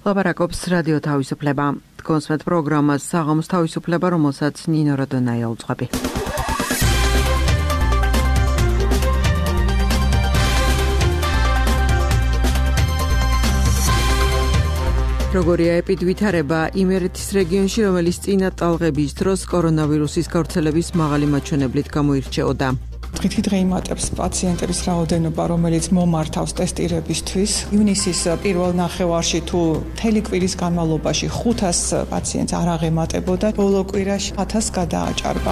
ლაპარაკობს რადიო თავისუფლება. კონსვეთ პროგრამას საღამოს თავისუფლება, რომელსაც ნინო როდონაია უძღვები. როგორია ეპიდვითარება იმერეთის რეგიონში, რომელიც წინა ტალღების დროს კორონავირუსის გავრცელების მაღალი მაჩვენებლით გამოირჩეოდა. დღითიდღე იმატებს პაციენტების რაოდენობა, რომელიც მომართავს ტესტირებისთვის. ივნისის პირველ ნახევარში თუ მთელი კვირის განმავლობაში 500 პაციენტს არ აღემატებოდა, ბოლო კვირაში 1000 გადააჭარბა.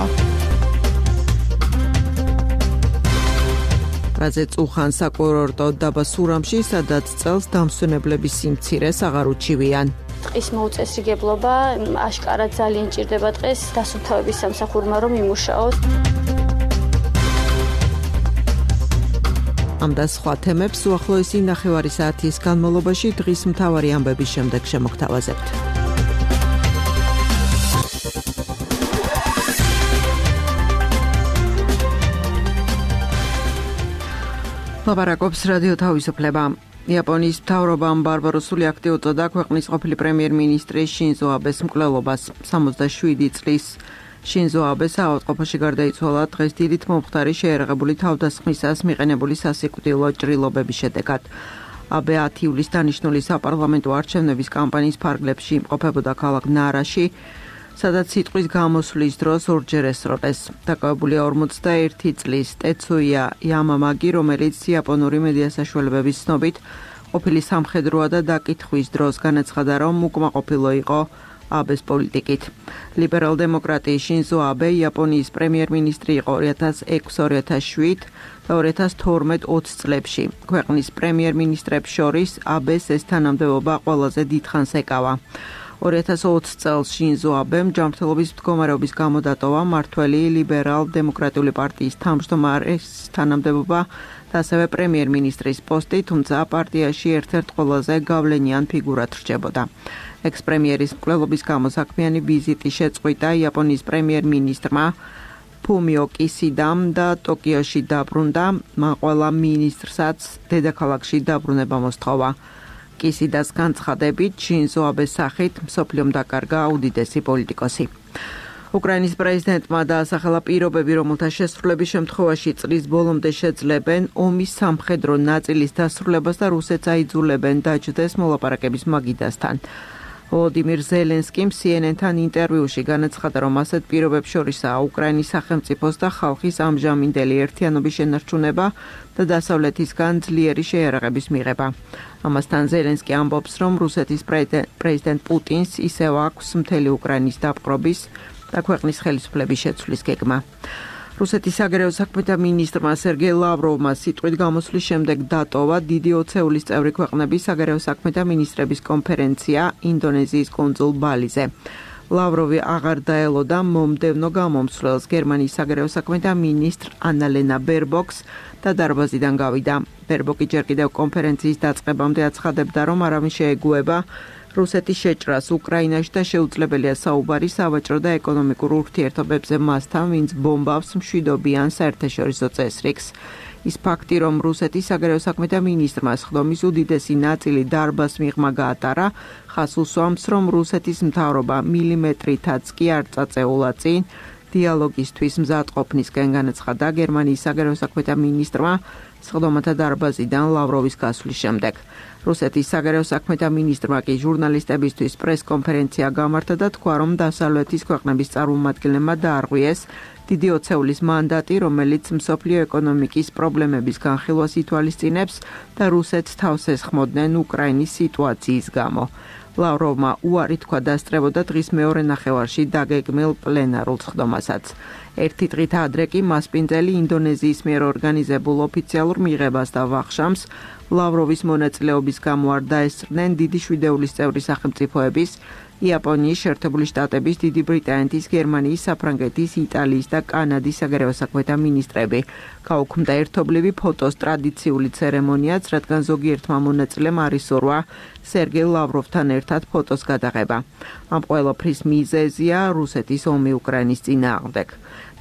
რაზე წუხან საკურორტო დაბა სურამში, სადაც წელს დამსვენებლების სიმცირეს აღარ უჩივიან. ტყის მოუწესრიგებლობა აშკარად ძალიან ჭირდება დღეს დასუფთავების სამსახურმა რომ იმუშაოს. ამ და სხვა თემებს უახლოესი ნახევარი საათის განმავლობაში დღის მთავარი ამბების შემდეგ შემოგთავაზებთ. ლაპარაკობს რადიო თავისუფლება. იაპონიის მთავრობამ ბარბაროსული აქტი უწოდა ქვეყნის ყოფილი პრემიერ-მინისტრი შინზო აბეს მკვლელობას. 67 წლის შინზო აბე საავადმყოფოში გარდაიცვალა დღეს დიდით მომხდარი შეერაღებული თავდასხმისას მიყენებული სასიკვდილო ჭრილობების შედეგად. აბე 10 ივლისს დანიშნული საპარლამენტო არჩევნების კამპანიის ფარგლებში იმყოფებოდა ქალაქ ნარაში, სადაც სიტყვის გამოსვლის დროს ორჯერ ესროლეს. დაკავებულია 41 წლის ტეცუია იამამაგი, რომელიც იაპონური მედია საშუალებების ცნობით ყოფილი სამხედროა და დაკითხვის დროს განაცხადა, რომ უკმაყოფილო იყო აბეს პოლიტიკით. ლიბერალ-დემოკრატი შინზო აბე იაპონიის პრემიერ-მინისტრი იყო 2006-2007 და 2012-20 წლებში. ქვეყნის პრემიერ-მინისტრებს შორის აბეს ეს თანამდებობა ყველაზე დიდხანს ეკავა. 2020 წელს შინზო აბემ ჯანმრთელობის მდგომარეობის გამო დატოვა მმართველი ლიბერალ-დემოკრატიული პარტიის თავმჯდომარის თანამდებობა და ასევე პრემიერ-მინისტრის პოსტი, თუმცა პარტიაში ერთ-ერთ ყველაზე გავლენიან ფიგურად რჩებოდა. ექს-პრემიერის მკვლელობის გამო საქმიანი ვიზიტი შეწყვიტა იაპონიის პრემიერ-მინისტრმა ფუმიო კისიდამ და ტოკიოში დაბრუნდა, მან ყველა მინისტრსაც დედაქალაქში დაბრუნება მოსთხოვა. კისიდას განცხადებით, შინზო აბეს სახით მსოფლიომ დაკარგა უდიდესი პოლიტიკოსი. უკრაინის პრეზიდენტმა დაასახელა პირობები, რომელთა შესრულების შემთხვევაში წლის ბოლომდე შეძლებენ ომის სამხედრო ნაწილის დასრულებას და რუსეთს აიძულებენ დაჯდეს მოლაპარაკების მაგიდასთან. ვოლოდიმირ ზელენსკიმ CNN-თან ინტერვიუში განაცხადა, რომ ასეთ პირობებს შორისაა უკრაინის სახელმწიფოს და ხალხის ამჟამინდელი ერთიანობის შენარჩუნება და დასავლეთისგან ძლიერი შეიარაღების მიღება. ამასთან ზელენსკი ამბობს, რომ რუსეთის პრეზიდენტ პუტინს ისევ აქვს მთელი უკრაინის დაპყრობის და ქვეყნის ხელისუფლების შეცვლის გეგმა. რუსეთის საგარეო საქმეთა მინისტრმა სერგეი ლავროვმა სიტყვით გამოსვლის შემდეგ დატოვა დიდი ოცეულის წევრი ქვეყნების საგარეო საქმეთა მინისტრების კონფერენცია ინდონეზიის კუნძულ ბალიზე. ლავროვი აღარ დაელოდა მომდევნო გამომცვლელს გერმანიის საგარეო საქმეთა მინისტრ ანალენა ბერბოქს და დარბაზიდან გავიდა. ბერბოკი ჯერ კიდევ კონფერენციის დაწყებამდე აცხადებდა, რომ არავინ შეეგუება რუსეთის შეჭრას უკრაინაში და შეუძლებელია საუბარი სავაჭრო და ეკონომიკურ ურთიერთობებზე მასთან, ვინც ბომბავს მშვიდობიან საერთაშორისო წესრიგს. ის ფაქტი, რომ რუსეთის საგარეო საქმეთა მინისტრმა სხდომის უდიდესი ნაწილი დარბაზ მიღმა გაატარა, ხას უსვამს, რომ რუსეთის მთავრობა მილიმეტრითაც კი არ წაწეულა წინ დიალოგისთვის მზადყოფნისკენ, განაცხადა გერმანიის საგარეო საქმეთა მინისტრმა სხდომათა დარბაზიდან ლავროვის გასვლის შემდეგ. რუსეთის საგარეო საქმეთა მინისტრმა კი ჟურნალისტებისთვის პრეს-კონფერენცია გამართა და თქვა, რომ დასავლეთის ქვეყნების წარმომადგენლებმა დაარღვიეს დიდი ოცეულის მანდატი, რომელიც მსოფლიო ეკონომიკის პრობლემების განხილვას ითვალისწინებს და რუსეთს თავს ესხმოდნენ უკრაინის სიტუაციის გამო. ლავროვმა უარი თქვა დასწრებოდა დღის მეორე ნახევარში დაგეგმილ პლენარულ სხდომასაც. ერთი დღით ადრე კი მასპინძელი ინდონეზიის მიერ ორგანიზებულ ოფიციალურ მიღებას და ვახშამს ლავროვის მონაწილეობის გამო არ დაესწრნენ დიდი შვიდეულის წევრი სახელმწიფოების, იაპონიის, შეერთებული შტატების, დიდი ბრიტანეთის, გერმანიის, საფრანგეთის, იტალიის და კანადის საგარეო საქმეთა მინისტრები. გაუქმდა ერთობლივი ფოტოს ტრადიციული ცერემონიაც, რადგან ზოგიერთმა მონაწილემ არ ისურვა სერგეი ლავროვთან ერთად ფოტოს გადაღება. ამ ყველაფრის მიზეზია რუსეთის ომი უკრაინის წინააღმდეგ.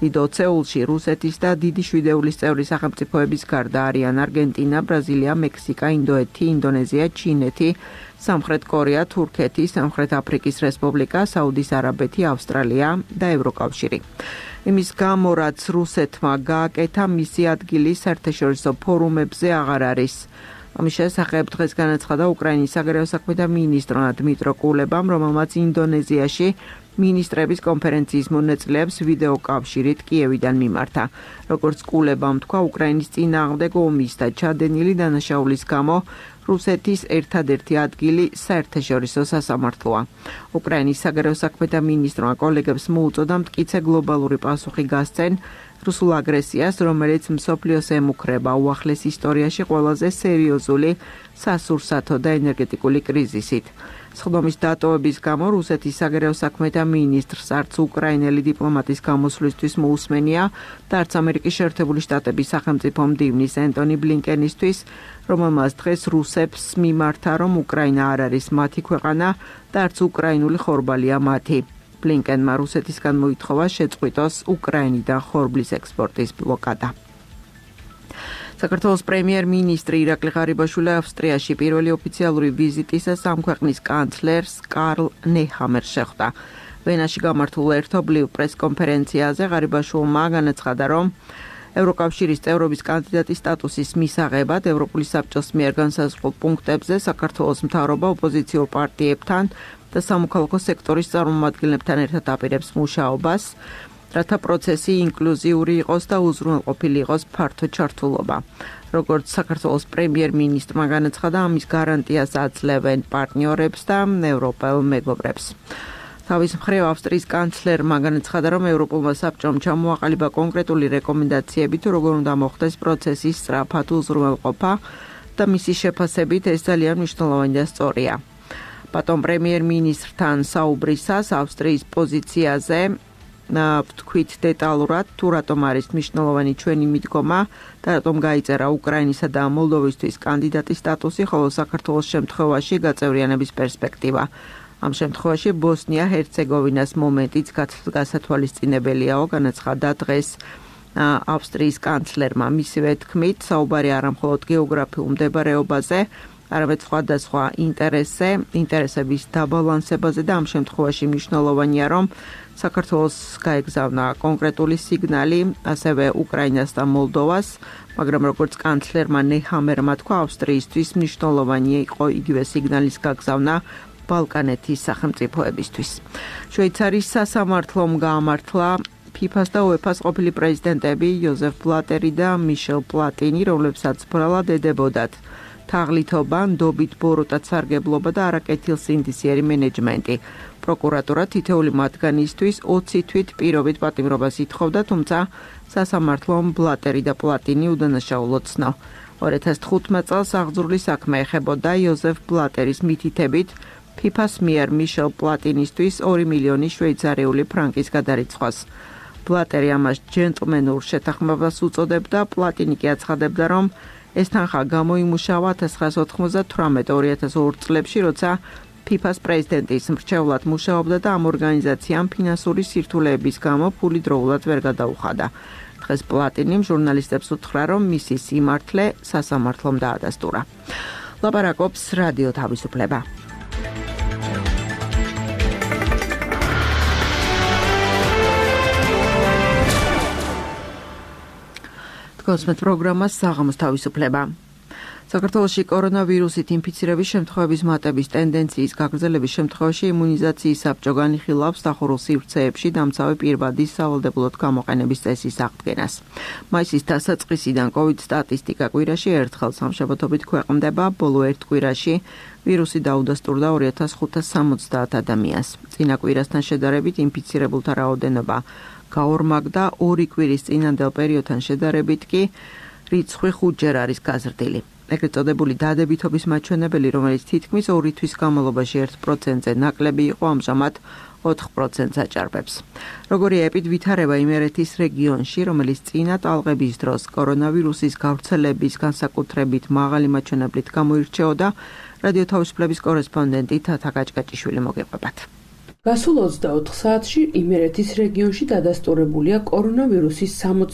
დიდ ოცეულში რუსეთის და დიდი შვიდეულის წევრი სახელმწიფოების გარდა არიან არგენტინა, ბრაზილია, მექსიკა, ინდოეთი, ინდონეზია, ჩინეთი, სამხრეთ კორეა, თურქეთი, სამხრეთ აფრიკის რესპუბლიკა, საუდის არაბეთი, ავსტრალია და ევროკავშირი. იმის გამო, რაც რუსეთმა გააკეთა, მისი ადგილი საერთაშორისო ფორუმებზე აღარ არის. ამის შესახებ დღეს განაცხადა უკრაინის საგარეო საქმეთა მინისტრმა დმიტრო კულებამ, რომელმაც ინდონეზიაში ministrების კონფერენციის მონაწილეებს ვიდეო კავშირით კიევიდან მიმართა. როგორც კულებამ თქვა, უკრაინის წინააღმდეგ ომის და ჩადენილი დანაშაულის გამო რუსეთის ერთადერთი ადგილი საერთაშორისო სასამართლოა. უკრაინის საგარეო საქმეთა მინისტრმა კოლეგებს მოუწოდა მტკიცე გლობალური პასუხი გასცენ რუსულ აგრესიას, რომელიც მსოფლიოს ემუქრება უახლეს ისტორიაში ყველაზე სერიოზული სასურსათო და ენერგეტიკული კრიზისით. სხდომის დატოვების გამო რუსეთის საგარეო საქმეთა მინისტრს არც უკრაინელი დიპლომატის გამოსვლისთვის მოусმენია და არც ამერიკის შეერთებული შტატების სახელმწიფო მდივნის ენტონი ბლინკენისთვის, რომელმაც დღეს რუსებს მიმართა, რომ უკრაინა არ არის მათი ქვეყანა და არც უკრაინული ხორბალია მათი. ბლინკენმა რუსეთისგან მოითხოვა შეწყვიტოს უკრაინიდან ხორბლის ექსპორტის ბლოკადა. საქართველოს პრემიერ-მინისტრი ირაკლი ღარიბაშვილი ავსტრიაში პირველი ოფიციალური ვიზიტისას ამ ქვეყნის კანცლერს კარლ ნეჰამერს შეხვდა. ვენაში გამართულ ერთობლივ პრესკონფერენციაზე ღარიბაშვილმა განაცხადა, რომ ევროკავშირის წევრობის კანდიდატის სტატუსის მისაღებად ევროპული საბჭოს მიერ განსაზღვრულ პუნქტებზე საქართველოს მთავრობა ოპოზიციურ პარტიებთან და სამოქალაქო სექტორის წარმომადგენლებთან ერთად აპირებს მუშაობას, რათა პროცესი ინკლუზიური იყოს და უზრუნველყოფილი იყოს ფართო ჩართულობა. როგორც საქართველოს პრემიერ-მინისტრმა განაცხადა, ამის გარანტიას აძლევენ პარტნიორებს და ევროპელ მეგობრებს. თავის მხრივ ავსტრიის კანცლერმა განაცხადა, რომ ევროპულმა საბჭომ ჩამოაყალიბა კონკრეტული რეკომენდაციები, თუ როგორ უნდა მოხდეს პროცესის სწრაფად უზრუნველყოფა და მისი შეფასებით ეს ძალიან მნიშვნელოვანი და სწორია. ბატონ პრემიერ-მინისტრთან საუბრისას ავსტრიის პოზიციაზე ვთქვით დეტალურად, თუ რატომ არის მნიშვნელოვანი ჩვენი მიდგომა და რატომ გაიწერა უკრაინისა და მოლდოვისთვის კანდიდატის სტატუსი, ხოლო საქართველოს შემთხვევაში გაწევრიანების პერსპექტივა. ამ შემთხვევაში ბოსნია-ჰერცეგოვინას მომენტიც გასათვალისწინებელიაო, განაცხადა დღეს ავსტრიის კანცლერმა. მისივე თქმით, საუბარი არა მხოლოდ გეოგრაფიულ მდებარეობაზე, არამედ სხვადასხვა ინტერესების დაბალანსებაზე და ამ შემთხვევაში მნიშვნელოვანია, რომ საქართველოს გაეგზავნა კონკრეტული სიგნალი, ასევე უკრაინას და მოლდოვას, მაგრამ როგორც კანცლერმა ნეჰამერმა თქვა, ავსტრიისთვის მნიშვნელოვანი იყო იგივე სიგნალის გაგზავნა ბალკანეთის სახელმწიფოებისთვის. შვეიცარიის სასამართლომ გაამართლა ფიფას და უეფას ყოფილი პრეზიდენტები იოზეფ ბლატერი და მიშელ პლატინი, რომლებსაც ბრალად ედებოდათ თაღლითობა, ნდობით ბოროტად სარგებლობა და არაკეთილსინდისიერი მენეჯმენტი. პროკურატურა თითოეული მათგანისთვის 20 თვით პირობით პატიმრობას ითხოვდა, თუმცა სასამართლომ ბლატერი და პლატინი უდანაშაულოდ ცნო. 2015 წელს აღძრული საქმე ეხებოდა იოზეფ ბლატერის მითითებით ფიფას მიერ მიშელ პლატინისთვის 2 მილიონი შვეიცარიული ფრანკის გადარიცხვას. ბლატერი ამას ჯენტლმენურ შეთანხმებას უწოდებდა, პლატინი კი აცხადებდა, რომ ეს თანხა გამოიმუშავა 1998-2002 წლებში, როცა ფიფას პრეზიდენტის მრჩევლად მუშაობდა და ამ ორგანიზაციამ ფინანსური სირთულეების გამო ფული დროულად ვერ გადაუხადა. დღეს პლატინიმ ჟურნალისტებს უთხრა, რომ მისი სიმართლე სასამართლომ დაადასტურა. ლაპარაკობს რადიო თავისუფლება. კოსმეთ პროგრამა საღამოს თავისუფლება. საქართველოში კორონავირუსით ინფიცირების შემთხვევების მატების ტენდენციის გაგრძელების შემთხვევაში იმუნიზაციის საბჭო განიხილავს დახურულ სივრცეებში დამცავი პირბადის სავალდებულოდ გამოყენების წესის აღდგენას. მაისის დასაწყისიდან COVID სტატისტიკა კვირაში ერთხელ სამშაბათობით ქვეყნდება, ბოლო ერთ კვირაში ვირუსი დაუდასტურდა 2570 ადამიანს. წინა კვირასთან შედარებით ინფიცირებულთა რაოდენობა გაორმაგდა, 2 კვირის წინანდელ პერიოდთან შედარებით კი რიცხვი 5-ჯერ არის გაზრდილი. ეგრეთ წოდებული დადებითობის მაჩვენებელი, რომელიც თითქმის 2 თვის განმავლობაში 1%-ზე ნაკლები იყო, ამჟამად 4%-ს აჭარბებს. როგორია ეპიდვითარება იმერეთის რეგიონში, რომელიც წინა ტალღების დროს კორონავირუსის გავრცელების განსაკუთრებით მაღალი მაჩვენებლით გამოირჩეოდა, რადიო თავისუფლების კორესპონდენტი თათა გაჭგაჭიშვილი მოგეყვებათ. გასულ 24 საათში იმერეთის რეგიონში დადასტურებულია კორონავირუსის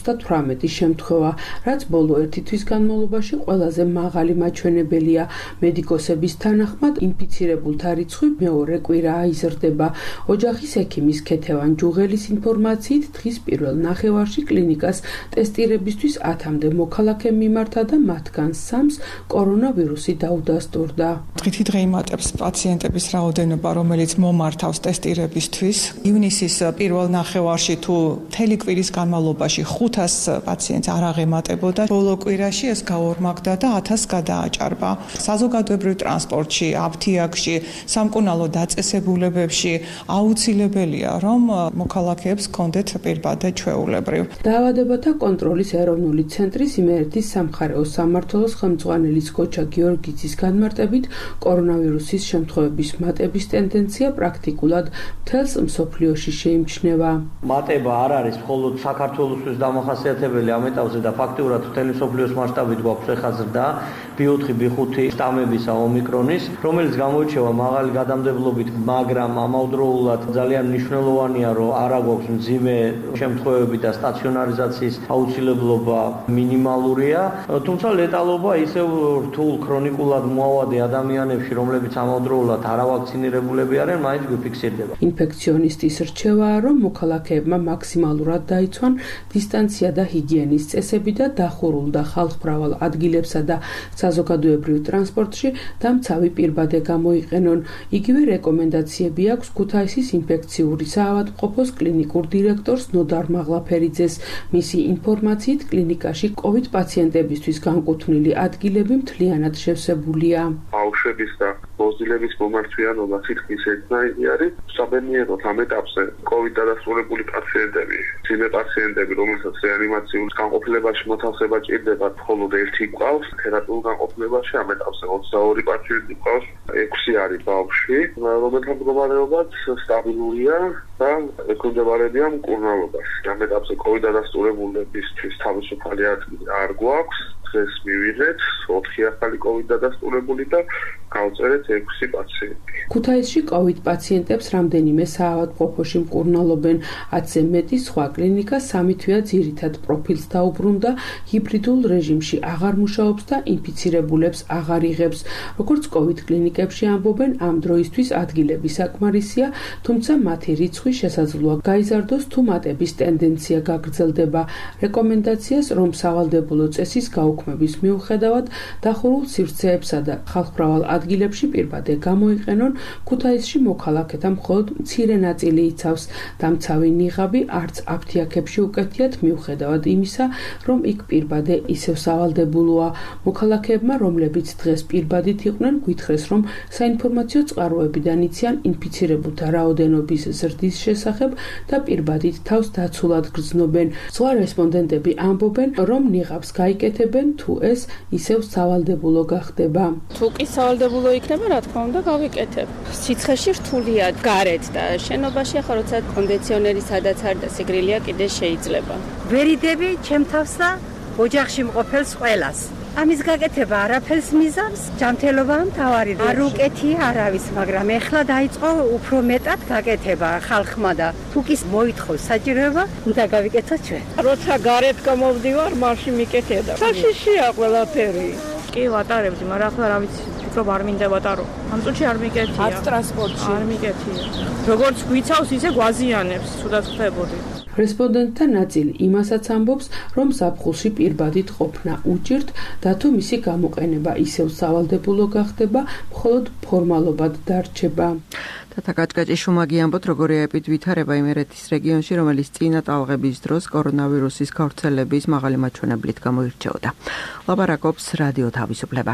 78 შემთხვევა, რაც ბოლო ერთი თვის განმავლობაში ყველაზე მაღალი მაჩვენებელია. მედიკოსების თანახმად ინფიცირებულთა რიცხვი მეორე კვირა იზრდება. ოჯახის ექიმის ქეთევან ჯუღელის ინფორმაციით, დღის პირველ ნახევარში კლინიკას ტესტირებისთვის 10-მდე მოქალაქე მიმართა და მათგან 3-ს კორონავირუსი დაუდასტურდა. დღითიდღე იმატებს პაციენტების რაოდენობა, რომელიც მომართავს ტესტირებისთვის. ივნისის პირველ ნახევარში თუ მთელი კვირის განმავლობაში 500 პაციენტს არ აღემატებოდა, ბოლო კვირაში ეს გაორმაგდა და 1000 გადააჭარბა. საზოგადოებრივ ტრანსპორტში, აფთიაქში, სამკურნალო დაწესებულებებში აუცილებელია, რომ მოქალაქეებს ჰქონდეთ პირბადე ჩვეულებრივ. დაავადებათა კონტროლის ეროვნული ცენტრის იმერეთის სამხარეო სამმართველოს ხელმძღვანელის გოჩა გიორგიძის განმარტებით, კორონავირუსის შემთხვევების მატების ტენდენცია პრაქტიკულად მთელს მსოფლიოში შეიმჩნევა. მატება არ არის მხოლოდ საქართველოსთვის დამახასიათებელი ამ ეტაპზე და ფაქტიურად მთელი მსოფლიოს მასშტაბით გვაქვს ახლა ზრდა B4, B5 შტამების ომიკრონის, რომელიც გამოირჩევა მაღალი გადამდებლობით, მაგრამ ამავდროულად ძალიან მნიშვნელოვანია, რომ არ აქვს მძიმე შემთხვევები და სტაციონარიზაციის აუცილებლობა მინიმალურია, თუმცა ლეტალობა ისევ რთულ ქრონიკულად მოავადე ადამიანებში, რომლებიც ამავდროულად არავაქცინირებულები არიან, მაინც გვიფიქსირდება. ინფექციონისტის რჩევაა, რომ მოქალაქეებმა მაქსიმალურად დაიცვან დისტანცია და ჰიგიენის წესები და დახურულ და ხალხმრავალ ადგილებსა და საზოგადოებრივ ტრანსპორტში დამცავი პირბადე გამოიყენონ. იგივე რეკომენდაციები აქვს ქუთაისის ინფექციური საავადმყოფოს კლინიკურ დირექტორს ნოდარ მაღლაფერიძეს. მისი ინფორმაციით, კლინიკაში COVID პაციენტებისთვის განკუთვნილი ადგილები მთლიანად შევსებულია. ბავშვების და მოზილების მომართვიანობა თითქმის ერთნაირი არის. საბედნიეროდ ამ ეტაპზე COVID დადასტურებული პაციენტები, მძიმე პაციენტები, რომელსაც რეანიმაციულ განყოფილებაში მოთავსება ჭირდება, მხოლოდ ერთი გვყავს. თერაპიულ განყოფილებაში ამ ეტაპზე 22 პაციენტი გვყავს, 6 არის ბავშვი, რომელთა მდგომარეობაც სტაბილურია და ექვემდებარებიან მკურნალობას. ამ ეტაპზე COVID დადასტურებულებისთვის თავისუფალი ადგილი არ გვაქვს. დღეს მივიღეთ 4 ახალი COVID დადასტურებული და გავწერეთ 6 პაციენტი. ქუთაისში COVID პაციენტებს რამდენიმე საავადმყოფოში მკურნალობენ. 10-ზე მეტი სხვა კლინიკა 3 თვეა ძირითად პროფილს დაუბრუნდა, ჰიბრიდულ რეჟიმში აღარ მუშაობს და ინფიცირებულებს აღარ იღებს. როგორც COVID კლინიკებში ამბობენ, ამ დროისთვის ადგილები საკმარისია, თუმცა მათი რიცხვი შესაძლოა გაიზარდოს თუ მატების ტენდენცია გაგრძელდება. რეკომენდაციას, რომ სავალდებულო წესის გაუქმების მიუხედავად დახურულ სივრცეებსა და ხალხმრავალ ადგილებში პირბადე გამოიყენონ, ქუთაისში მოქალაქეთა მხოლოდ მცირე ნაწილი იცავს. დამცავი ნიღაბი არც აფთიაქებში უკეთიათ, მიუხედავად იმისა, რომ იქ პირბადე ისევ სავალდებულოა. მოქალაქეებმა, რომლებიც დღეს პირბადით იყვნენ, გითხრეს, რომ საინფორმაციო წყაროებიდან იციან ინფიცირებულთა რაოდენობის ზრდის შესახებ და პირბადით თავს დაცულად გრძნობენ. სხვა რესპონდენტები ამბობენ, რომ ნიღაბს გაიკეთებენ, თუ ეს ისევ სავალდებულო გახდება. თუ კი სავალდებულო იქნება, რა თქმა უნდა, გავიკეთებ. სიცხეში რთულია გარეთ და შენობაში ახლა როცა კონდიციონერი სადაც არის და სიგრილია კიდე შეიძლება. ვერიდები ჩემთავს და ოჯახში მყოფელს ყველას. ამის გაკეთება არაფერს მიზავს, ჯანმრთელობაა მთავარი. არ უკეთია არავის, მაგრამ ეხლა დაიწყო უფრო მეტად გაკეთება ხალხმა და თუ კი მოითხოვს საჭიროება, უნდა გავიკეთოთ ჩვენ. როცა გარეთ გამოვდივარ, მარში მიკეთია და საშიშია ყველაფერი. კი ვატარებდი, მაგრამ ახლა რა ვიცი, ფიქრობ არ მინდა ვატარო. ამ წუთში არ მიკეთია. არც ტრანსპორტში არ მიკეთია. როგორც გვიცავს, ისე გვაზიანებს, თუდად ხდებოდი. რესპონდენტთა ნაწილი იმასაც ამბობს, რომ ზაფხულში პირბადით ყოფნა უჭირთ და თუ მისი გამოყენება ისევ სავალდებულო გახდება, მხოლოდ ფორმალობად დარჩება. თათა კაჭკაჭი შუმაგი ამბობთ, როგორია ეპიდვითარება იმერეთის რეგიონში, რომელიც წინა ტალღების დროს კორონავირუსის გავრცელების მაღალი მაჩვენებლით გამოირჩეოდა. ლაპარაკობს რადიო თავისუფლება.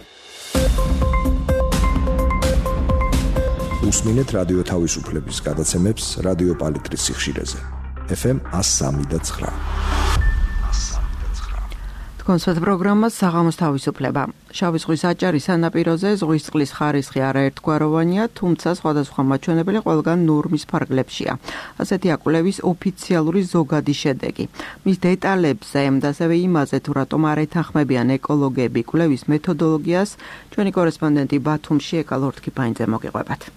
უსმინეთ რადიო თავისუფლების გადაცემებს რადიო პალიტრის სიხშირეზე. FM 103.9. კონსერტ პროგრამა საღამოს თავისუფლება. შავი ზღვის აჭარის სანაპიროზე ზღვის წყლის ხარისხი არაერთგვაროვანია, თუმცა სხვადასხვა მაჩვენებელი ყველგან ნორმის ფარგლებშია. ასეთი აკვლევის ოფიციალური ზოგადი შედეგი. მის დეტალებზე და ასევე იმაზე, თუ რატომ არ ეთანხმებიან ეკოლოგები კვლევის მეთოდოლოგიას, ჩვენი კორესპონდენტი ბათუმში ეკალორთქიფაინძე მოგიყვებათ.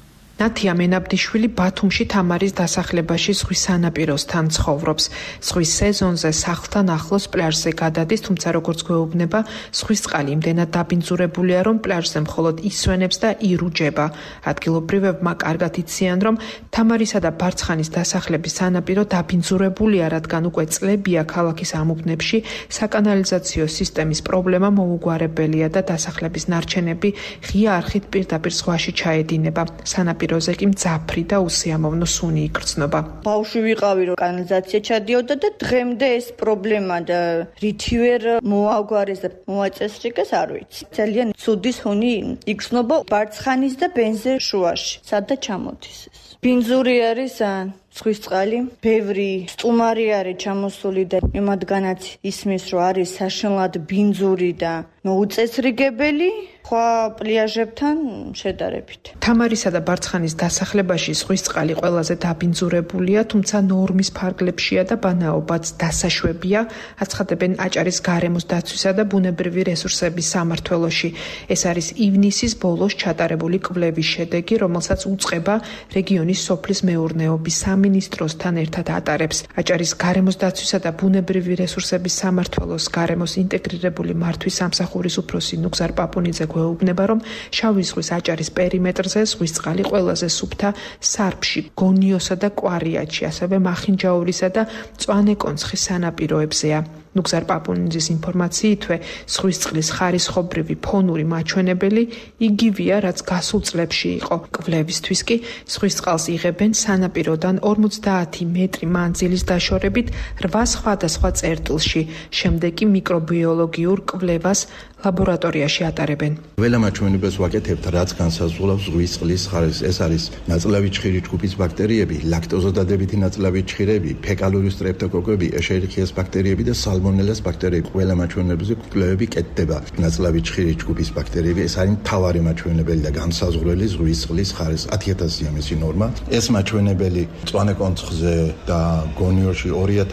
ნათია მენაბდიშვილი ბათუმში თამარის დასახლებაში ზღვის სანაპიროსთან ცხოვრობს. ზღვის სეზონზე სახლთან ახლოს პლაჟზე გადადის, თუმცა როგორც გვეუბნება, ზღვის წყალი იმდენად დაბინძურებულია, რომ პლაჟზე მხოლოდ ისვენებს და ირუჯება. ადგილობრივებმა კარგად იციან, რომ თამარისა და ბარცხანის დასახლების სანაპირო დაბინძურებულია, რადგან უკვე წლებია ქალაქის ამ უბნებში საკანალიზაციო სისტემის პრობლემა მოუგვარებელია და დასახლების ნარჩენები ღია არხით პირდაპირ ზღვაში ჩაედინება. სანაპიროზე კი მძაფრი და უსიამოვნო სუნი იგრძნობა. ბავშვი ვიყავი, რომ კანალიზაცია ჩადიოდა და დღემდე ეს პრობლემა და რითივერ მოაგვარეს და მოაწესრიგეს არ ვიცი. ძალიან ცუდი სუნი იგრძნობა ბარცხანის და ბენზერ შუაში. სადა ჩამოდის ეს? ბინძური არის ზღვის წყალი, ბევრი სტუმარი არის ჩამოსული და იმათგანაც ისმის, რომ არის საშინლად ბინძური და მოუწესრიგებელი სხვა პლიაჟებთან შედარებით. თამარისა და ბარცხანის დასახლებაში ზღვის წყალი ყველაზე დაბინძურებულია, თუმცა ნორმის ფარგლებშია და ბანაობაც დასაშვებია, აცხადებენ აჭარის გარემოს დაცვისა და ბუნებრივი რესურსების სამმართველოში. ეს არის ივნისის ბოლოს ჩატარებული კვლევის შედეგი, რომელსაც უწყება რეგიონის სოფლის მეურნეობის სამინისტროსთან ერთად ატარებს. აჭარის გარემოს დაცვისა და ბუნებრივი რესურსების სამმართველოს გარემოს ინტეგრირებული მართვის სამსახურის უფროსი ნუგზარ პაპუნიძე გვეუბნება, რომ შავი ზღვის აჭარის პერიმეტრზე ზღვის წყალი ყველაზე სუფთა სარფში, გონიოსა და კვარიატში, ასევე მახინჯაურისა და მწვანე კონცხის სანაპიროებზეა. ნუგზარ პაპუნიძის ინფორმაციითვე ზღვის წყლის ხარისხობრივი ფონური მაჩვენებელი იგივეა, რაც გასულ წლებში იყო. კვლევისთვის კი ზღვის წყალს იღებენ სანაპიროდან 50 მეტრი მანძილის დაშორებით 8 სხვადასხვა წერტილში. შემდეგ კი მიკრობიოლოგიურ კვლევას ლაბორატორიაში ატარებენ. ველამაჩვენებელს ვაკეთებთ, რაც განსაზღვრავს ზღვის წყლის ხარისხს. ეს არის ნაწლავი ჩხირი ჯგუფის ბაქტერიები, ლაქტოზადადებითი ნაწლავი ჩხირები, ფეკალური სტრეპტოკოკები, ეშერიხიას ბაქტერიები და სალმონელას ბაქტერიები. ველამაჩვენებელზე კვლევები კეთდება. ნაწლავი ჩხირი ჯგუფის ბაქტერიები, ეს არის მთავარი მაჩვენებელი და განსაზღვრელი ზღვის წყლის ხარისხს. 10,000-ია მისი ნორმა. ეს მაჩვენებელი მწვანე კონცხზე და გონიოში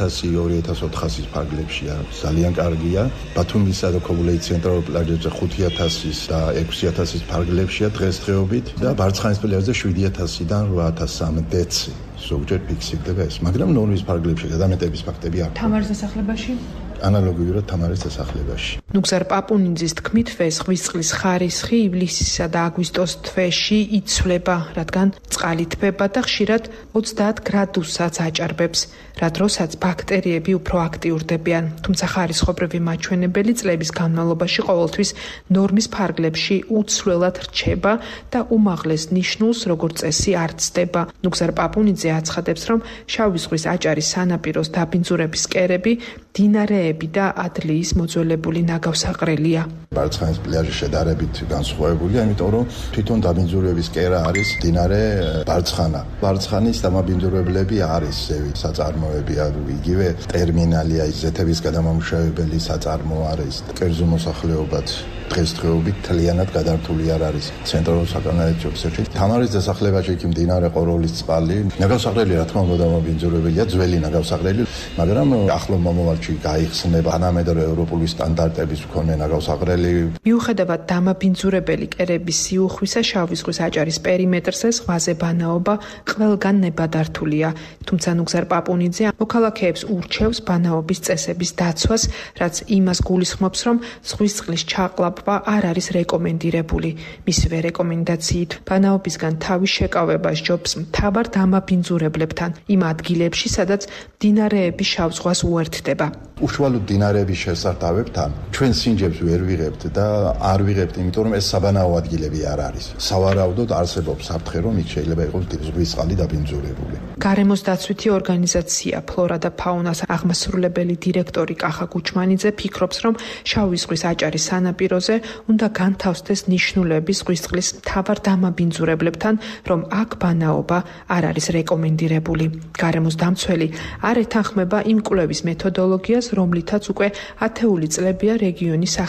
2000-2400 ფარგლებშია. ძალიან კარგია. ბათუმისა და ქობულეთის ცენტრალურ პლაჟებზე 5,000 და 6,000 ფარგლებშია დღესდღეობით და ბარცხანის პლაჟზე 7,000-დან 8,000 დეცი. ზოგჯერ ფიქსირდება ეს, მაგრამ ნორმის ფარგლებში გადამეტების ფაქტები არ. თამარის დასახლებაში ანალოგიურად თამარის დასახლებაში. ნუგზარ პაპუნიძის თქმით, ზღვის წყლის ხარისხი ივლისისა და აგვისტოს თვეში იცვლება, რადგან წყალი თბება და ხშირად 30 გრადუსაც აჭარბებს, რა დროსაც ბაქტერიები უფრო აქტიურდებიან. თუმცა ხარისხობრივი მაჩვენებელი წლების განმავლობაში ყოველთვის ნორმის ფარგლებში უცვლელად რჩება და უმაღლეს ნიშნულს, როგორც წესი, არ ცდება. ნუგზარ პაპუნიძე აცხადებს, რომ შავი ზღვის აჭარის სანაპიროს დაბინძურების კერები დინარეები და ადლიის მოძველებული ნაგავსაყრელია. ბარცხანის პლაჟი შედარებით განსხვავებულია, იმიტომ რომ თვითონ დაბინძურების კერა არის დინარე ბარცხანა. ბარცხანის დამაბინძურებლები არის ზევი საწარმოები, იგივე ტერმინალია, ზეთების გადამამუშავებელი საწარმო არის, კერძო მოსახლეობაც დღესდღეობით თლიანად გადართული არ არის ცენტრალურ საკანალიზაციო ქსელში. თამარის დასახლებაში კი მდინარე ყოროლის წყალი, ნაგავსაყრელი რა თქმა უნდა დამაბინძურებელია, ძველი ნაგავსაყრელი, მაგრამ ახლო მომავალში გაიხსნება თანამედროვე ევროპული სტანდარტების მქონე ნაგავსაყრელი. მიუხედავად დამაბინძურებელი კერების სიუხვისა, შავი ზღვის აჭარის პერიმეტრზე ზღვაზე ბანაობა ყველგან ნებადართულია. თუმცა ნუგზარ პაპუნიძე მოქალაქეებს ურჩევს ბანაობის წესების დაცვას, რაც იმას გულისხმობს, რომ ზღვის წყლის ჩაყლაპვა არ არის რეკომენდირებული. მისივე რეკომენდაციით ბანაობისგან თავის შეკავება სჯობს მთავარ დამაბინძურებლებთან იმ ადგილებში, სადაც მდინარეები შავ ზღვას უერთდება. უშუალოდ დინარეების შესართავებთან ჩვენ სინჯებს ვერ ვიღებთ და არ ვიღებთ, იმიტომ რომ ეს საბანაო ადგილები არ არის. სავარაუდოდ არსებობს საფრთხე, რომ იქ შეიძლება იყოს ზღვის წყალი დაბინძურებული. გარემოს დაცვითი ორგანიზაცია ფლორა და ფაუნას აღმასრულებელი დირექტორი კახა გუჩმანიძე ფიქრობს, რომ შავი ზღვის აჭარის სანაპიროზე უნდა განთავსდეს ნიშნულები ზღვის წყლის მთავარ დამაბინძურებლებთან, რომ აქ ბანაობა არ არის რეკომენდირებული. გარემოს დამცველი არ ეთანხმება იმ კვლევის მეთოდოლოგიას, რომლითაც უკვე ათეული წლებია რეგიონის სახელმწიფო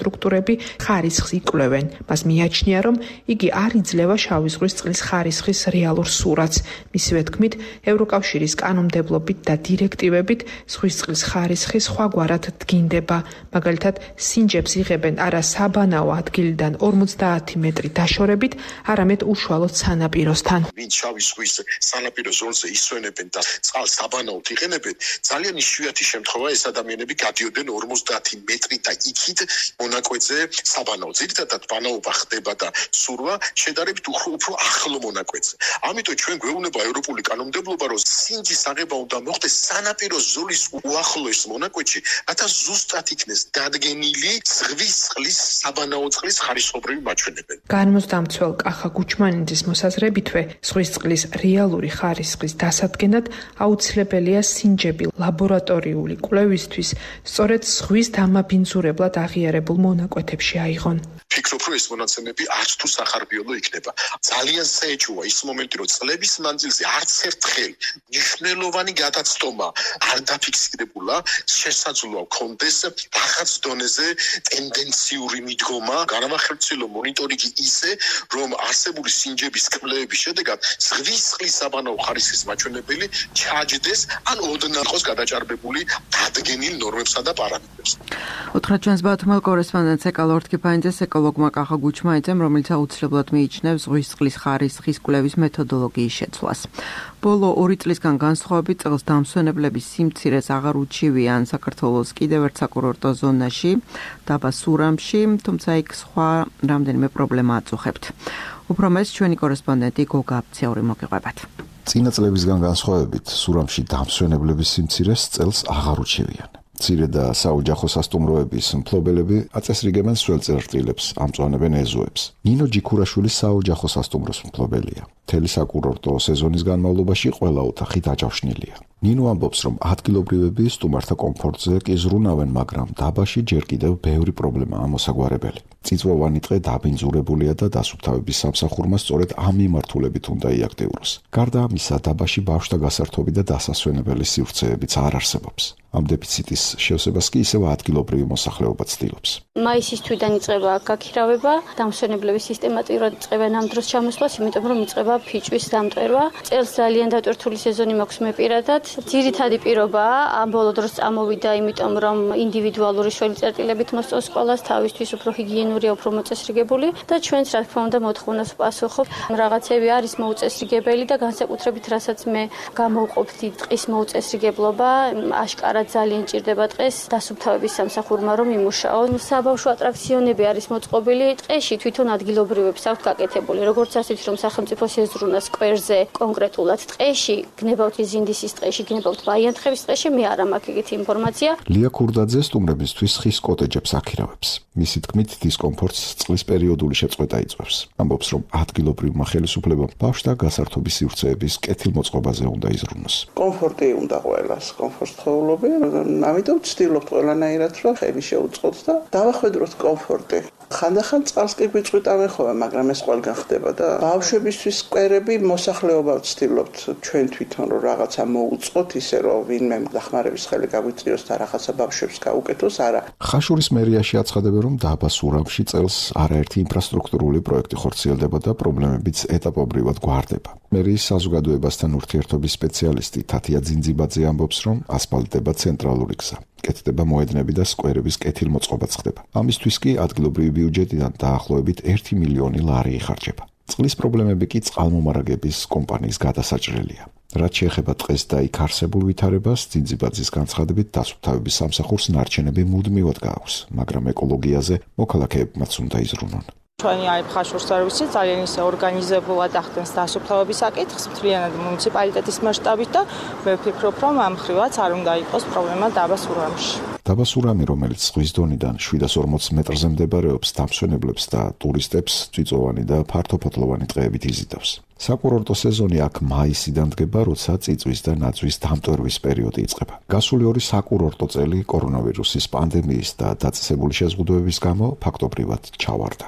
ინფრასტრუქტურები ხარისხს იკვლევენ. მას მიაჩნია, რომ იგი არ იძლევა შავი ზღვის წყლის ხარისხის რეალურ სურათს. მისივე თქმით, ევროკავშირის კანონმდებლობით და დირექტივებით ზღვის წყლის ხარისხი სხვაგვარად დგინდება. მაგალითად, სინჯებს იღებენ არა საბანაო ადგილიდან 50 მეტრი დაშორებით, არამედ უშუალოდ სანაპიროსთან. ვინც შავი ზღვის სანაპირო ზოლზე ისვენებენ და წყალს საბანაოდ იყენებენ, ძალიან იშვიათი შემთხვევაა ეს ადამიანები გადიოდნენ 50 მეტრი და იქით მონაკვეთზე საბანაო. ძირითადად ბანაობა ხდება და სურვა შედარებით უფრო ახლო მონაკვეთზე. ამიტომ ჩვენ გვეუბნება ევროპული კანონმდებლობა, რომ სინჯის აღება უნდა მოხდეს სანაპირო ზოლის უახლოეს მონაკვეთში, რათა ზუსტად იქნეს დადგენილი ზღვის წყლის საბანაო წყლის ხარისხობრივი მაჩვენებელი. განმოსდამცველ კახა გუჩმანიძის მოსაზრებითვე, ზღვის წყლის რეალური ხარისხის დასადგენად აუცილებელია სინჯები ლაბორატორიული კვლევისთვის, სწორედ ზღვის დამაბინძურებლად აღიარებულ მონაკვეთებში აიღონ. ფიქრობ, რომ ეს მონაცემები არც თუ სახარბიელო იქნება. ძალიან საეჭვოა ის მომენტი, რომ წლების მანძილზე არც ერთხელ მნიშვნელოვანი გადაცდომა არ დაფიქსირებულა, შესაძლოა კონდეს რაღაც დონეზე ტენდენციური მიდგომა, განახორციელო მონიტორინგი ისე, რომ არსებული სინჯების კვლევების შედეგად ზღვის წყლის საბანაო ხარისხის მაჩვენებელი ჩაჯდეს, ან ოდნავ იყოს გადაჭარბებული დადგენილ ნორმებსა და პარამეტრებს. უთხრა ჩვენს ბათუმელ კორესპონდენტს ეკალორდ კიფაინძეს ეკოლოგმა კახა გუჩმაიძემ, რომელიც აუცილებლად მიიჩნევს ზღვის წყლის ხარისხის კვლევის მეთოდოლოგიის შეცვლას. ბოლო 2 წლისგან განსხვავებით წელს დამსვენებლების სიმცირეს აღარ უჩივიან საქართველოს კიდევ ერთ საკურორტო ზონაში, დაბა სურამში, თუმცა იქ სხვა რამდენიმე პრობლემა აწუხებთ. უფრო მეც ჩვენი კორესპონდენტი გოგა აფციური მოგიყვებათ. წინა წლებისგან განსხვავებით სურამში დამსვენებლების სიმცირეს წელს აღარ უჩივიან. მცირე და საოჯახო სასტუმროების მფლობელები აწესრიგებენ სველ წერტილებს, ამწვანებენ ეზოებს. ნინო ჯიქურაშვილი საოჯახო სასტუმროს მფლობელია. მთელი საკურორტო სეზონის განმავლობაში ყველა ოთახი დაჯავშნილია. ნინო ამბობს, რომ ადგილობრივები სტუმართა კომფორტზე კი ზრუნავენ, მაგრამ დაბაში ჯერ კიდევ ბევრი პრობლემაა მოსაგვარებელი. წიწვოვანი ტყე დაბინძურებულია და დასუფთავების სამსახურმა სწორედ ამ მიმართულებით უნდა იაქტიუროს. გარდა ამისა, დაბაში ბავშვთა გასართობი და დასასვენებელი სივრცეებიც არ არსებობს. ამ დეფიციტის შევსებას კი ისევ ადგილობრივი მოსახლეობა ცდილობს. მაისის თვიდან იწყება გაქირავება, დამსვენებლების სისტემატურად იწყებენ ამ დროს ჩამოსვლას, იმიტომ რომ იწყება ფიჭვის დამტვერვა. წელს ძალიან დატვირთული სეზონი მაქვს მე პირადად. ძირითადი პირობაა ამ ბოლო დროს წამოვიდა, იმიტომ რომ ინდივიდუალური შველი წერტილებით მოსწონს სკოლას, თავისთვის უფრო ჰიგიენურია, უფრო მოწესრიგებული და ჩვენც რა თქმა უნდა მოთხოვნას პასუხობ. რაღაცები არის მოუწესრიგებელი და განსაკუთრებით რასაც მე გამოვყოფდი ტყის მოუწესრიგებლობა, აშკარად ძალიან ჭირდება ტყეს დასუფთავების სამსახურმა რომ იმუშაოს. საბავშვო ატრაქციონები არის მოწყობილი ტყეში, თვითონ ადგილობრივებს აქვთ გაკეთებული, როგორც ასეთ რომ სახელმწიფო შეზრუნა სკვერზე, კონკრეტულად ტყეში, გნებავთ ზინდისის ტყეში, გნებავთ ბაიანთხევის ტყეში, მე არ მაქვს ეგეთი ინფორმაცია. ლია ქურდაძე სტუმრებისთვის ხის კოტეჯებს აქირავებს. მისი თქმით, დისკომფორტს წყლის პერიოდული შეწყვეტა იწვევს. ამბობს, რომ ადგილობრივმა ხელისუფლებამ ბავშვთა გასართობის სივრცეების კეთილმოწყობაზე უნდა იზრუნოს. კომფორტი უნდა ყველას, კომფორტს ხოვლობი, ამიტომ ვცდილობ ყველანაირად, რომ ხელი შეუწყოთ და დავახვედროთ კომფორტი. ხანდახან წყალს კი გვიწყვიტავენ ხოლმე, მაგრამ ეს ყველგან ხდება და ბავშვებისთვის სკვერები მოსახლეობა ვცდილობთ ჩვენ თვითონ რომ რაღაცა მოუწყოთ, ისე რომ ვინმე დახმარების ხელი გაგვიწიოს და რაღაცა ბავშვებს გაუკეთოს, არა. ხაშურის მერიაში აცხადებენ, რომ დაბა სურამში წელს არაერთი ინფრასტრუქტურული პროექტი ხორციელდება და პრობლემებიც ეტაპობრივად გვარდება. მერიის საზოგადოებასთან ურთიერთობის სპეციალისტი თათია ძინძიბაძე ამბობს, რომ ასფალტდება ცენტრალური გზა. კეთდება მოედნები და სკვერების კეთილმოწყობაც ხდება. ამისთვის კი ადგილობრივი ბიუჯეტიდან დაახლოებით 1 მილიონი ლარი იხარჯება. წყლის პრობლემები კი წყალმომარაგების კომპანიის გადასაჭრელია. რაც შეეხება ტყეს და იქ არსებულ ვითარებას, ძინძიბაძის განცხადებით დასუფთავების სამსახურს ნარჩენები მუდმივად გააქვს, მაგრამ ეკოლოგიაზე მოქალაქეებმაც უნდა იზრუნონ. ჩვენი აი ხაშურის სერვისი ძალიან ისე ორგანიზებულად ახდენს დასუფთავების საკითხს მთლიანად მუნიციპალიტეტის მასშტაბით და მე ვფიქრობ, რომ ამ ხრივაც არ უნდა იყოს პრობლემა დაბა სურამში. დაბა სურამი, რომელიც ზღვის დონიდან 740 მეტრზე მდებარეობს, დამსვენებლებს და ტურისტებს წიწვოვანი და ფართოფოთლოვანი ტყეებით იზიდავს. საკურორტო სეზონი აქ მაისიდან დგება, როცა წიწვის და ნაძვის დამტვერვის პერიოდი იწყება. გასული 2 საკურორტო წელი კორონავირუსის პანდემიის და დაწესებული შეზღუდვების გამო ფაქტობრივად ჩავარდა.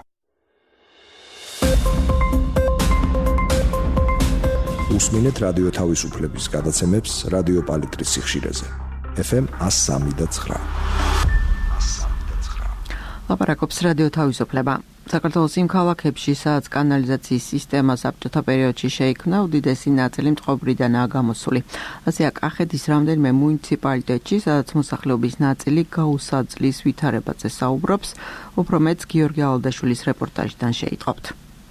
უსმინეთ რადიო თავისუფლების გადაცემებს რადიო პალიტრის სიხშირეზე. FM 103.9. ლაპარაკობს რადიო თავისუფლება. საქართველოს იმ ქალაქებში, სადაც კანალიზაციის სისტემა საბჭოთა პერიოდში შეიქმნა, უდიდესი ნაწილი მწყობრიდანაა გამოსული. ასეა კახეთის რამდენიმე მუნიციპალიტეტში, სადაც მოსახლეობის ნაწილი გაუსაძლის ვითარებაზე საუბრობს, უფრო მეც გიორგი ალდაშვილის რეპორტაჟიდან შეიტყობთ.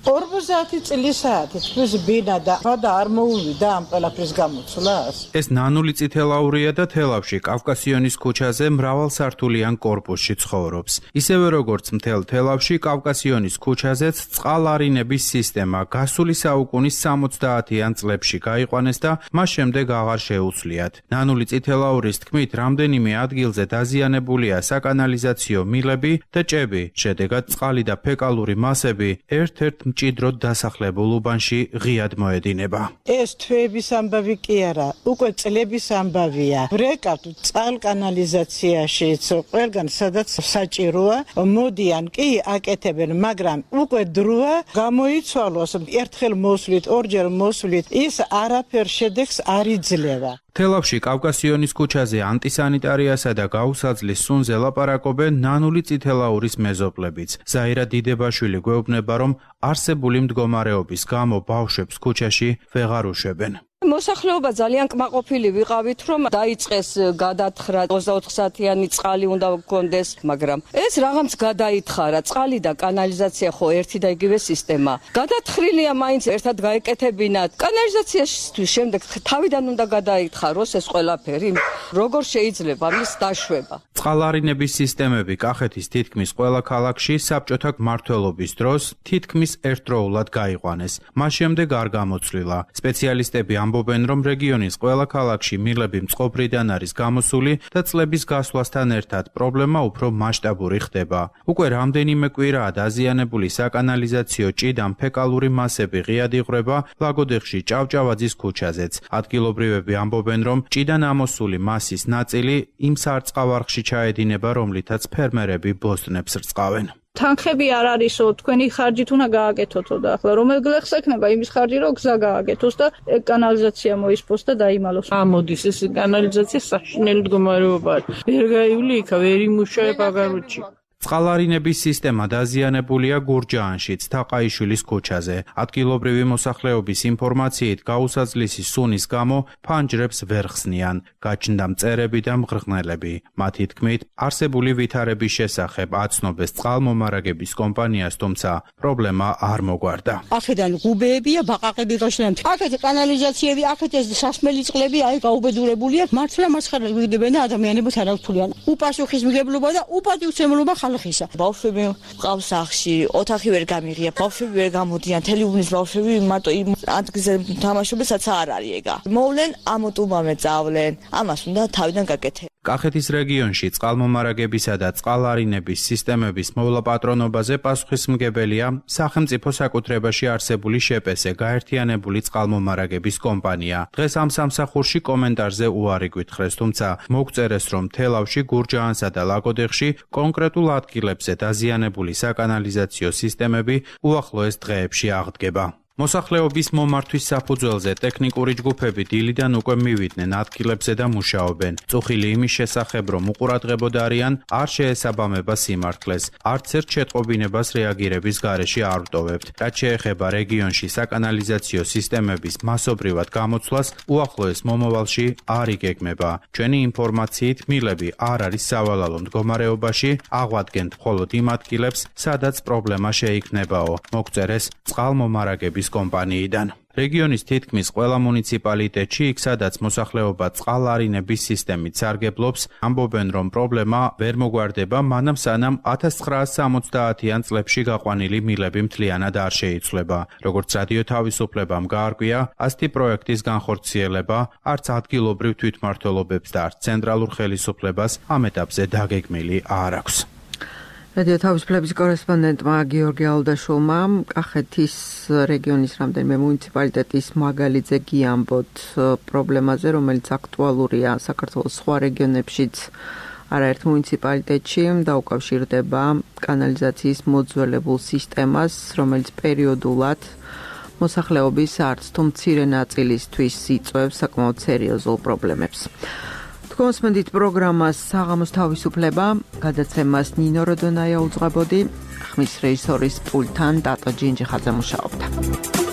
50 წლისაა თითქმის ბინა და არ მოუვიდა ამ ყველაფრის გამოცვლას. ეს ნანული წითელაურია და თელავში კავკასიონის ქუჩაზე მრავალსართულიან კორპუსში ცხოვრობს. ისევე როგორც მთელ თელავში კავკასიონის ქუჩაზეც წყალარინების სისტემა გასული საუკუნის 70-იან წლებში გაიყვანეს და მას შემდეგ აღარ შეუცვლიათ. ნანული წითელაურის თქმით, რამდენიმე ადგილზე დაზიანებულია საკანალიზაციო მილები და ჭები, შედეგად წყალი და ფეკალური მასები ერთ-ერთ მჭიდროდ დასახლებულ უბანში ღიად მოედინება. ეს თვეების ამბავი კი არა, უკვე წლების ამბავია. ბრეკავთ წყალკანალიზაციაშიც, ყველგან სადაც საჭიროა, მოდიან კი აკეთებენ, მაგრამ უკვე დროა გამოიცვალოს, ერთხელ მოსვლით, ორჯერ მოსვლით, ის არაფერ შედეგს არ იძლევა. თელავში კავკასიონის ქუჩაზე ანტისანიტარიასა და გაუსაძლის სუნზე ლაპარაკობენ ნანული წითელაურის მეზობლებიც. ზაირა დიდებაშვილი გვეუბნება, რომ არსებული მდგომარეობის გამო ბავშვებს ქუჩაში ვეღარ უშვებენ. მოსახლეობა ძალიან კმაყოფილი ვიყავით, რომ დაიწყეს გადათხრა 24 საათიანი წყალი უნდა გქონდეს, მაგრამ ეს რაღაც გადაითხარა. წყალი და კანალიზაცია ხო ერთი და იგივე სისტემა. გადათხრილია მაინც ერთად გაეკეთებინათ. კანალიზაციაშთვის შემდეგ თავიდან უნდა გადაითხაროს ეს ყველაფერი. როგორ შეიძლება მის დაშვება? წყალარინების სისტემები კახეთის თითქმის ყველა ქალაქში საბჭოთა მმართველობის დროს თითქმის ერთდროულად გაიყვანეს. მას შემდეგ არ გამოცვლილა. სპეციალისტები ამბობენ, რომ რეგიონის ყველა ქალაქში მილები მწყობრიდან არის გამოსული და წლების გასვლასთან ერთად პრობლემა უფრო მასშტაბური ხდება. უკვე რამდენიმე კვირაა დაზიანებული საკანალიზაციო ჭიდან ფეკალური მასები ღიად იღვრება ლაგოდეხში ჭავჭავაძის ქუჩაზეც. ადგილობრივები ამბობენ, რომ ჭიდან ამოსული მასის ნაწილი იმ სარწყავარხში ჩაედინება, რომლითაც ფერმერები ბოსტნებს რწყავენ. თანხები არ არისო, თქვენი ხარჯით უნდა გააკეთოთო და ახლა რომელ გლეხს ექნება იმის ხარჯი, რომ გზა გააკეთოს და კანალიზაცია მოისპოს და დაიმალოს. ამოდის ეს კანალიზაცია საშინელი მდგომარეობაა. ვერ გაივლი იქა, ვერ იმუშავება აგაროჩი. წყალარინების სისტემა დაზიანებულია გურჯაანშიც, თაყაიშვილის ქუჩაზე. ადგილობრივი მოსახლეობის ინფორმაციით, გაუსაძლისი სუნის გამო ფანჯრებს ვერ ხსნიან, გაჩნდა მწერები და მღრღნელები. მათი თქმით, არსებული ვითარების შესახებ აცნობეს წყალმომარაგების კომპანიას, თუმცა პრობლემა არ მოგვარდა. აქედან გუბეებია, ბაყაყები გაშლენ. აქეთ კანალიზაციები, აქეთ ეს სასმელი წყლები აი გაუბედურებულია. მართლა მასხარა ვიდებენ და ადამიანებს არ აქვს თვლიან. უპასუხისმგებლობა და უპატივცემლობა ბავშვები ყავს სახში, ოთახი ვერ გამიღია, ბავშვები ვერ გამოდიან, თელეუბნის ბავშვები მარტო იმ ადგილზე თამაშობასაც არ არის ეგა. მოვლენ ამოტუმამე წავლენ, ამას უნდა თავიდან გაკეთებინათ. კახეთის რეგიონში წყალმომარაგებისა და წყალარინების სისტემების მოვლაპატრონობაზე პასუხისმგებელია სახელმწიფო საკუთრებაში არსებული შეპესე გაერთიანებული წყალმომარაგების კომპანია. დღეს ამ სამსახურში კომენტარზე უარი გვითხრეს, თუმცა მოგწერეს, რომ თელავში, გურჯაანსა და ლაგოდეხში კონკრეტულ ადგილებზე დაზიანებული საკანალიზაციო სისტემები უახლოეს დღეებში აღდგება. მოსახლეობის მომართვის საფუძველზე ტექნიკური ჯგუფები დილიდან უკვე მივიდნენ ადგილებზე და მუშაობენ. წუხილი იმის შესახებ, რომ უყურადღებოდ არიან, არ შეესაბამება სიმართლეს. არც ერთ შეტყობინებას რეაგირების გარეშე არ ვტოვებთ. რაც შეეხება რეგიონში საკანალიზაციო სისტემების მასობრივად გამოცვლას, უახლოეს მომავალში არ იგეგმება. ჩვენი ინფორმაციით, მილები არ არის სავალალო მდგომარეობაში, აღვადგენთ მხოლოდ იმ ადგილებს, სადაც პრობლემა შეიქმნებაო. მოგწერეს წყალმომარაგების კომპანიიდან. რეგიონის თითქმის ყველა მუნიციპალიტეტში, იქ სადაც მოსახლეობა წყალარინების სისტემით სარგებლობს, ამბობენ, რომ პრობლემა ვერ მოგვარდება, მანამ სანამ 1970-იან წლებში გაყვანილი მილები მთლიანად არ შეიცვლება. როგორც რადიო თავისუფლებამ გაარკვია, ასეთი პროექტის განხორციელება არც ადგილობრივ თვითმმართველობებს და არც ცენტრალურ ხელისუფლებას ამ ეტაპზე დაგეგმილი არ აქვს. რადიო თავისუფლების კორესპონდენტმა გიორგი ალდაშვილმა კახეთის რეგიონის რამდენიმე მუნიციპალიტეტის მაგალითზე გიამბოთ პრობლემაზე, რომელიც აქტუალურია საქართველოს სხვა რეგიონებშიც არაერთ მუნიციპალიტეტში და უკავშირდება კანალიზაციის მოძველებულ სისტემას, რომელიც პერიოდულად მოსახლეობის არც თუ მცირე ნაწილისთვის იწვევს საკმაოდ სერიოზულ პრობლემებს. თქვენს პროგრამას საღამოს თავისუფლება, გადაცემას ნინო როდონაია უძღვებოდი, ხმის რეჟისორის პულტთან დატო ჯინჯიხაძე მუშაობდა.